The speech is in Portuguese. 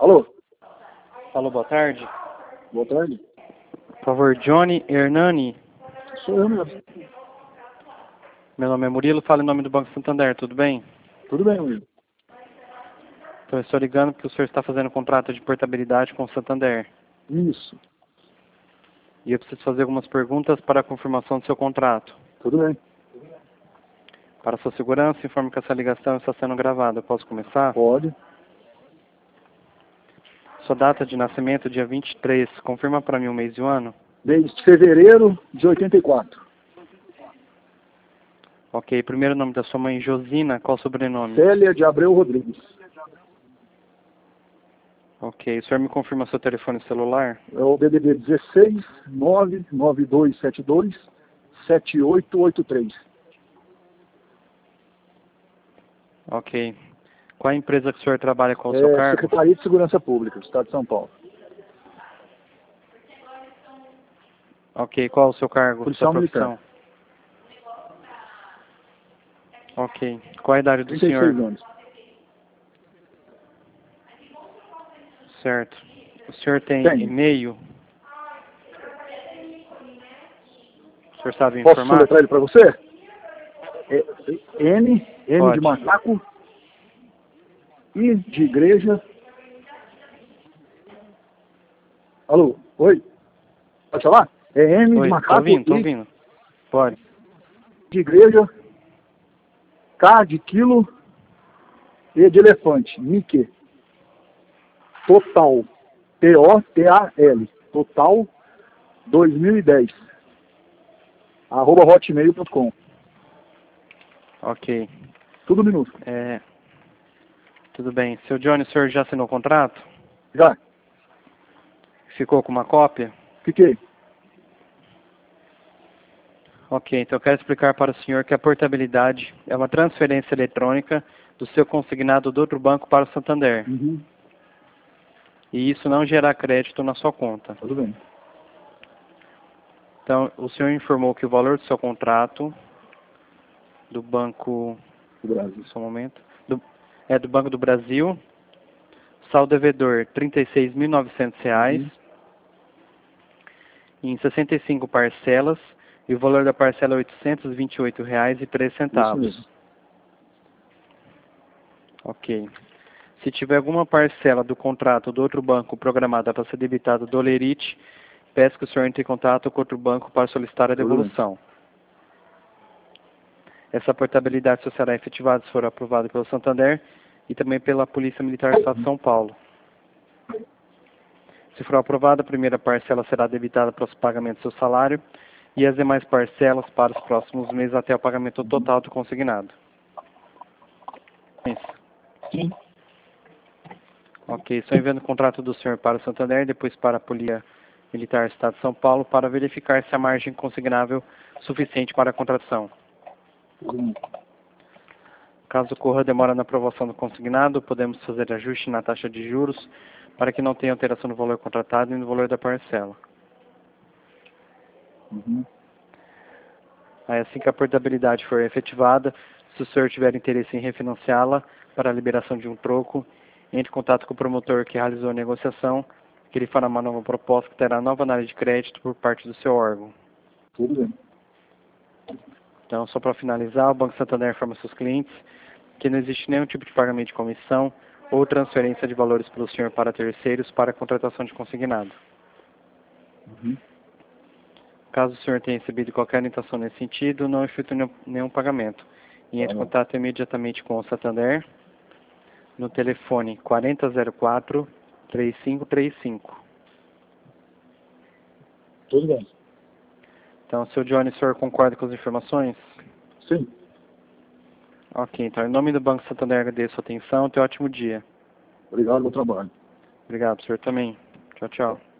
Alô? Alô, boa tarde. Boa tarde. Por favor, Johnny Hernani. Sou eu mesmo. Meu nome é Murilo, falo em nome do Banco Santander, tudo bem? Tudo bem, Murilo? Então, eu estou ligando porque o senhor está fazendo contrato de portabilidade com o Santander. Isso. E eu preciso fazer algumas perguntas para a confirmação do seu contrato. Tudo bem. Para sua segurança, informe que essa ligação está sendo gravada. Eu posso começar? Pode. Sua data de nascimento, dia 23. Confirma para mim o mês e o ano? Desde fevereiro de 84. Ok. Primeiro nome da sua mãe, Josina. Qual o sobrenome? Célia de Abreu Rodrigues. Ok. O senhor me confirma seu telefone celular? É o DDD 16 99272 7883. Ok. Qual a empresa que o senhor trabalha? Qual o seu cargo? Secretaria de Segurança Pública do Estado de São Paulo. Ok. Qual o seu cargo? Policial Sua profissão? militar. Ok. Qual a idade do 36 senhor? anos. Certo. O senhor tem Tenho. e-mail? O senhor sabe Posso informar? soletrar ele para você? N de Pode. macaco, I de igreja. Alô? Oi? Pode falar? É M de Oi, macaco, tô I ouvindo. Pode. de igreja, K de quilo, E de elefante, Mickey. Total, T-O-T-A-L, Total 2010, @hotmail.com. Ok. Tudo minúsculo. Tudo bem. Seu Johnny, o senhor já assinou o contrato? Já, Ficou com uma cópia? fiquei. Ok, então eu quero explicar para o senhor que a portabilidade é uma transferência eletrônica do seu consignado do outro banco para o Santander. Uhum. E isso não gera crédito na sua conta. Tudo bem. Então, o senhor informou que o valor do seu contrato do Banco... Do Brasil. Só um momento. Do Banco do Brasil. Saldo devedor R$ 36.900 Uhum. em 65 parcelas. E o valor da parcela é R$ 828,03. Isso mesmo. Ok. Se tiver alguma parcela do contrato do outro banco programada para ser debitada do Lerite, peço que o senhor entre em contato com outro banco para solicitar a Tudo bem. devolução. Essa portabilidade só será efetivada se for aprovada pelo Santander e também pela Polícia Militar do Estado de São Paulo. Se for aprovada, a primeira parcela será debitada para os pagamentos do seu salário e as demais parcelas para os próximos meses até o pagamento total do consignado. Sim. Ok, estou enviando o contrato do senhor para o Santander, depois para a Polícia Militar do Estado de São Paulo, para verificar se a margem consignável é suficiente para a contratação. Caso ocorra demora na aprovação do consignado, podemos fazer ajuste na taxa de juros para que não tenha alteração no valor contratado e no valor da parcela. Uhum. Aí, assim que a portabilidade for efetivada, se o senhor tiver interesse em refinanciá-la para a liberação de um troco, entre em contato com o promotor que realizou a negociação, que ele fará uma nova proposta que terá nova análise de crédito por parte do seu órgão. Tudo bem. Então, só para finalizar, o Banco Santander informa seus clientes que não existe nenhum tipo de pagamento de comissão ou transferência de valores pelo senhor para terceiros para a contratação de consignado. Uhum. Caso o senhor tenha recebido qualquer orientação nesse sentido, não efetue nenhum pagamento. E entre em contato imediatamente com o Santander no telefone 4004-3535. Tudo bem. Então, seu Johnny, o senhor concorda com as informações? Sim. Ok, então, em nome do Banco Santander, agradeço a sua atenção. Tenha um ótimo dia. Obrigado pelo trabalho. Obrigado, senhor também. Tchau, tchau.